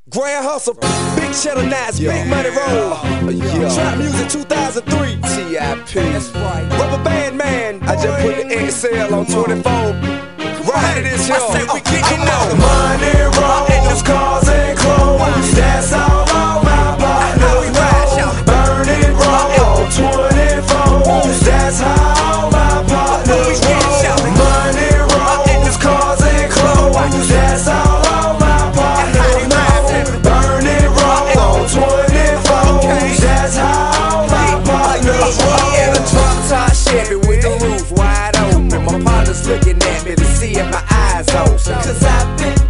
Grand Hustle, Big Cheddar Nights, Big Money Roll, Trap Music 2003, TIP. That's right. Rubber Band Man. I just put the XL on 24. Right to this, yo. I say we getting on. Money rolls, cars and clothes. That's all on my partner. Burning roll, 24. That's how my partner. Money rolls, cars and clothes. That's all on my partner. Burning roll, 24. That's how my partner. In a drop top Chevy with the roof wide open. My partner's looking at me to see if my eyes open. Cause I've been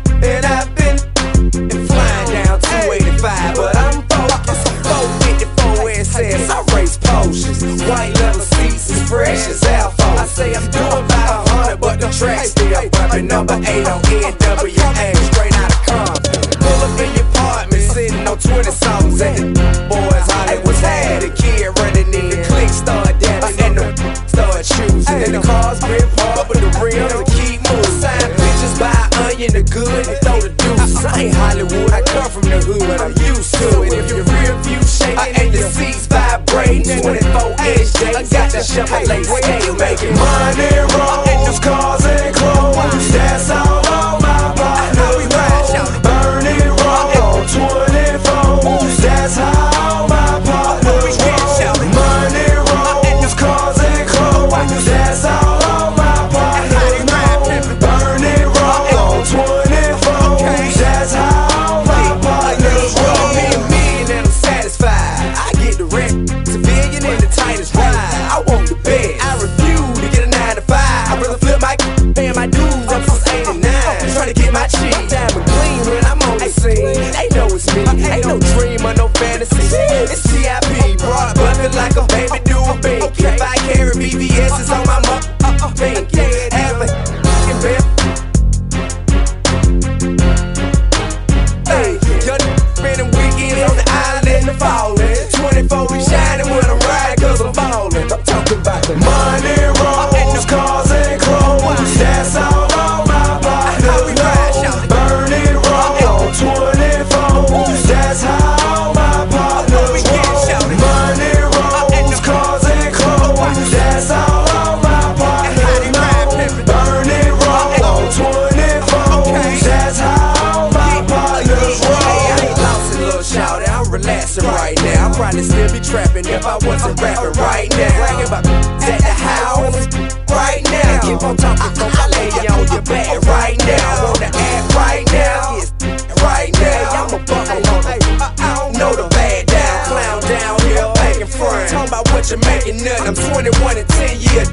flying down 285, but I'm focused. 454 SS, I race Porsches. White leather seats as fresh as Alpha. I say I'm doing about 100, but the track still bumping. Number 8 on NWA, straight out of Compton. Pull up in your apartment, sitting on 20 songs, and the boys Hollywood's had a kid running in. The click start dancing and the start choosing. And the cars been parked, but the rims will keep moving. Sign pictures, buy onion, the good, and throw the deuces. I ain't Hollywood, I come from the hood, I'm used to it. If your rear view shaking and your seats vibrating, 24-inch J, I got the Chevrolet scale making money rolls, cars and clothes. That's all on my partner. Burning roll, 24. That's how my partner. Money rolls, cars and clothes. That's all on my partner. Burning roll, 24. That's how my partner. Me a million and I'm satisfied. I get the rent, civilian in the tightest ride. I want the best. I refuse to get a 9 to 5. I'd rather flip my paying my dues up since 89. Trying to get my cheese. Diamond clean when I'm on the scene. They know it's me. Ain't no dream or no fantasy. It's TIP. Broad bucket like a baby do a bink. If I carry BBS, it's on my pinky. Have a best. Hey, your spending weekends on the island in the fall. 24 be shining when I'm riding cause I'm ballin'. I'm talking about the money rolls, cars and clothes. That's all on my partner. Burning roll, 24. That's how my partner. Money rolls, cars and clothes. That's all on my partner. Burning roll, 24. That's how my partner. I ain't lost a little shouty, I'm relaxing right now. I'd probably still be trapping if I wasn't rapping right now. Bragging about at the house right now. Keep on talking from my lady on your back right now. Wanna act right now, yes, right now. I'm a buckle on I don't know the bad down, clown down here, back and front. Talking about what you're making nothing. I'm 21 and 10 years